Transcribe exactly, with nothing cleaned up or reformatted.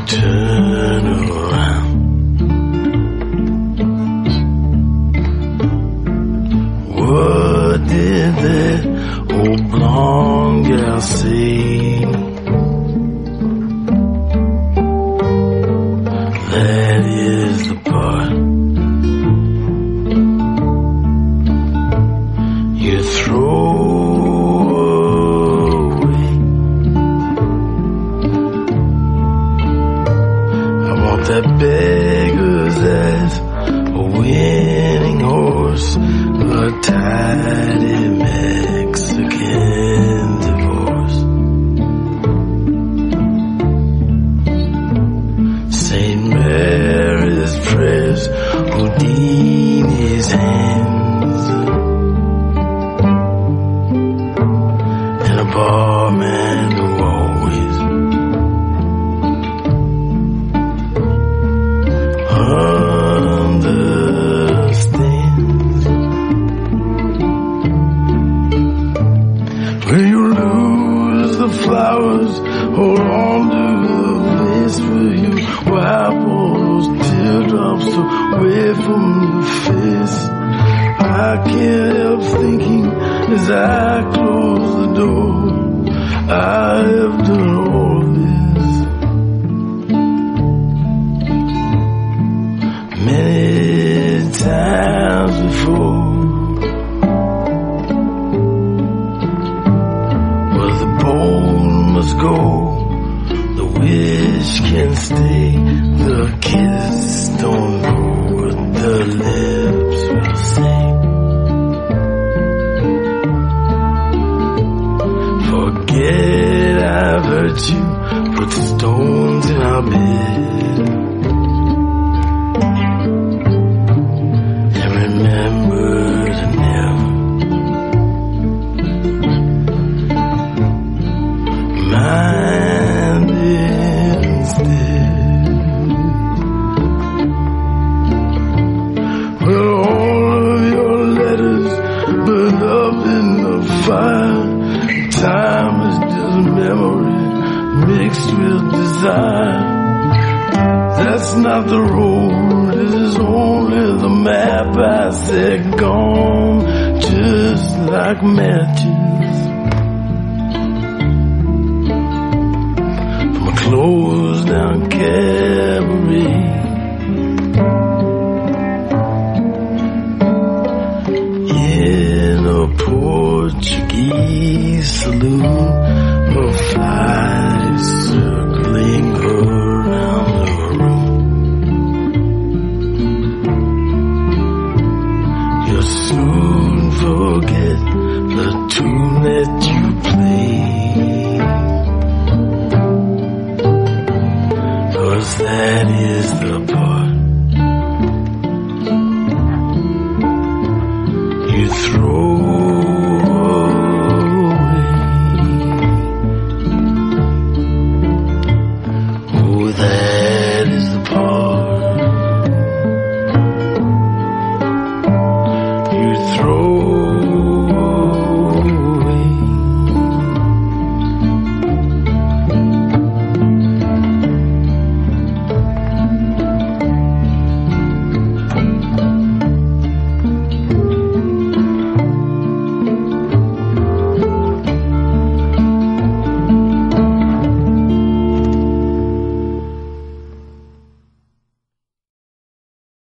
turn around. What did that old blonde gal say? That is the part you throw away. I want that beggar's ass, a winning horse, a tidy Mexican divorce. Saint Mary's prayers, Houdini's hands, and a barman who always understands. When you lose the flowers, hold on to the place where you wipe all those teardrops away from your face. I can't help thinking as I close the door, I have done all this many times before. But the bone must go, the wish can stay, the kiss don't know what the lips will say. Forget I've hurt you, put stones in our bed, and remember to never mind instead. Well, all of your letters burned up in the fire. Time is just memory mixed with desire. That's not the road, it is only the map. I said gone, just like matches from a closed down cabaret. In a Portuguese saloon, a fly is circling around the room. You'll soon forget the tune that you played, 'cause that is the